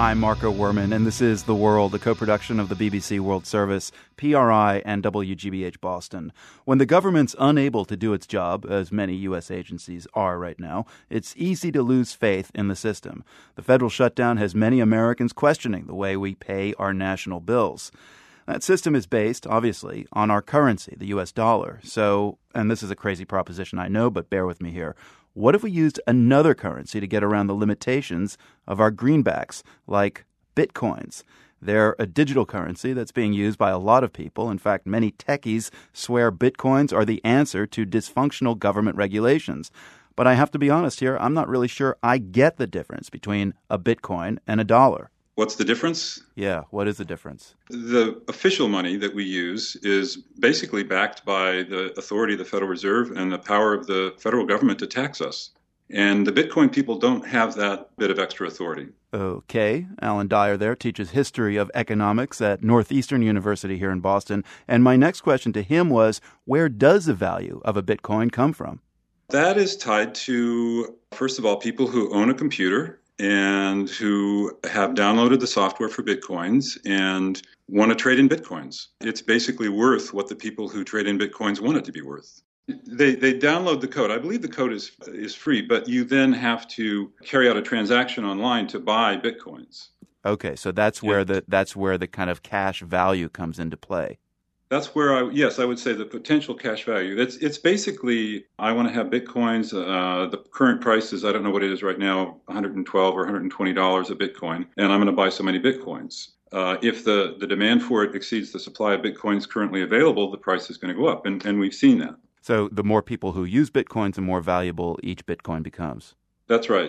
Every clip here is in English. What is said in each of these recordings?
I'm Marco Werman, and this is The World, a co-production of the BBC World Service, PRI, and WGBH Boston. When the government's unable to do its job, as many U.S. agencies are right now, it's easy to lose faith in the system. The federal shutdown has many Americans questioning the way we pay our national bills. That system is based, obviously, on our currency, the U.S. dollar. So, and this is a crazy proposition, I know, but bear with me here. What if we used another currency to get around the limitations of our greenbacks, like bitcoins? They're a digital currency that's being used by a lot of people. In fact, many techies swear bitcoins are the answer to dysfunctional government regulations. But I have to be honest here, I'm not really sure I get the difference between a bitcoin and a dollar. What's the difference? Yeah, what is the difference? The official money that we use is basically backed by the authority of the Federal Reserve and the power of the federal government to tax us. And the Bitcoin people don't have that bit of extra authority. Okay. Alan Dyer there teaches history of economics at Northeastern University here in Boston. And my next question to him was, where does the value of a Bitcoin come from? That is tied to, first of all, people who own a computer and who have downloaded the software for Bitcoins and want to trade in Bitcoins. It's basically worth what the people who trade in Bitcoins want it to be worth. They download the code. I believe the code is free, but you then have to carry out a transaction online to buy Bitcoins. Okay, so that's where the kind of cash value comes into play. That's where I would say the potential cash value. It's basically, I want to have Bitcoins. The current price is, I don't know what it is right now, $112 or $120 a Bitcoin, and I'm going to buy so many Bitcoins. If the demand for it exceeds the supply of Bitcoins currently available, the price is going to go up, and we've seen that. So the more people who use Bitcoins, the more valuable each Bitcoin becomes. That's right.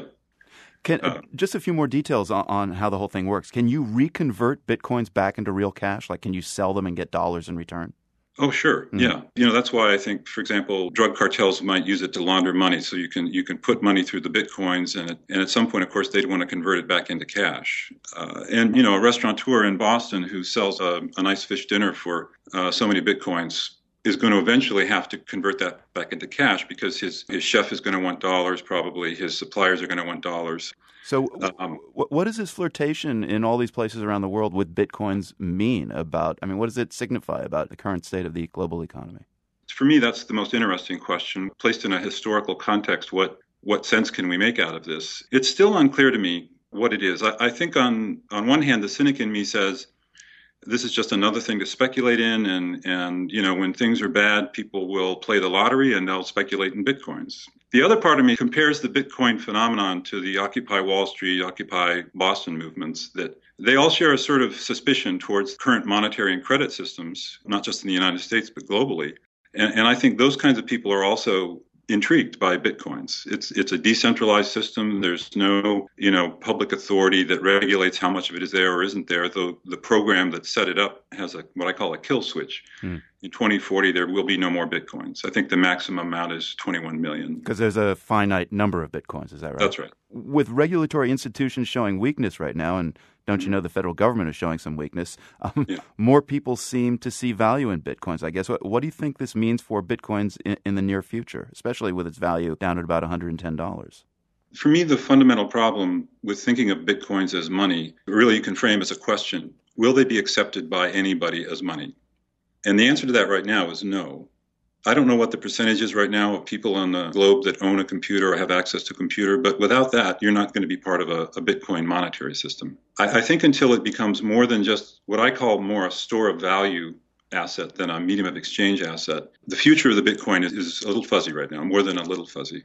Just a few more details on how the whole thing works. Can you reconvert Bitcoins back into real cash? Like, can you sell them and get dollars in return? Oh, sure. Mm-hmm. Yeah. That's why I think, for example, drug cartels might use it to launder money. So you can put money through the Bitcoins, and at some point, of course, they'd want to convert it back into cash. And a restaurateur in Boston who sells a nice fish dinner for so many Bitcoins is going to eventually have to convert that back into cash because his chef is going to want dollars, probably. His suppliers are going to want dollars. So what does this flirtation in all these places around the world with Bitcoins mean about, what does it signify about the current state of the global economy? For me, that's the most interesting question. Placed in a historical context, what sense can we make out of this? It's still unclear to me what it is. I think on one hand, the cynic in me says, this is just another thing to speculate in, and when things are bad, people will play the lottery and they'll speculate in Bitcoins. The other part of me compares the Bitcoin phenomenon to the Occupy Wall Street, Occupy Boston movements, that they all share a sort of suspicion towards current monetary and credit systems, not just in the United States, but globally. And I think those kinds of people are also intrigued by Bitcoins. It's a decentralized system. There's no, public authority that regulates how much of it is there or isn't there. The program that set it up has what I call a kill switch. In 2040, there will be no more Bitcoins. I think the maximum amount is 21 million. Because there's a finite number of Bitcoins, is that right? That's right. With regulatory institutions showing weakness right now, and don't you know the federal government is showing some weakness, more people seem to see value in Bitcoins, I guess. What do you think this means for Bitcoins in the near future, especially with its value down at about $110? For me, the fundamental problem with thinking of Bitcoins as money, really you can frame as a question, will they be accepted by anybody as money? And the answer to that right now is no. I don't know what the percentage is right now of people on the globe that own a computer or have access to a computer, but without that, you're not going to be part of a Bitcoin monetary system. I think until it becomes more than just what I call more a store of value asset than a medium of exchange asset, the future of the Bitcoin is a little fuzzy right now, more than a little fuzzy.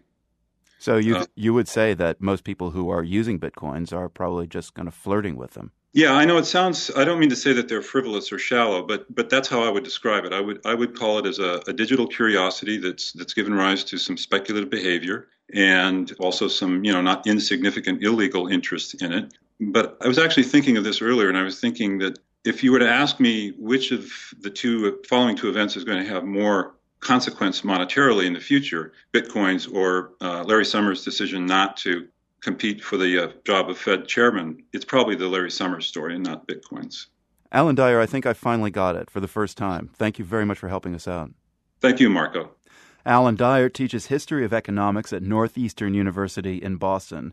So you would say that most people who are using Bitcoins are probably just kind of flirting with them. Yeah, I know it sounds, I don't mean to say that they're frivolous or shallow, but that's how I would describe it. I would call it as a digital curiosity that's given rise to some speculative behavior and also some, not insignificant illegal interest in it. But I was actually thinking of this earlier, and I was thinking that if you were to ask me which of the following two events is going to have more consequence monetarily in the future, Bitcoins or Larry Summers' decision not to compete for the job of Fed chairman, it's probably the Larry Summers story and not Bitcoins. Alan Dyer, I think I finally got it for the first time. Thank you very much for helping us out. Thank you, Marco. Alan Dyer teaches history of economics at Northeastern University in Boston.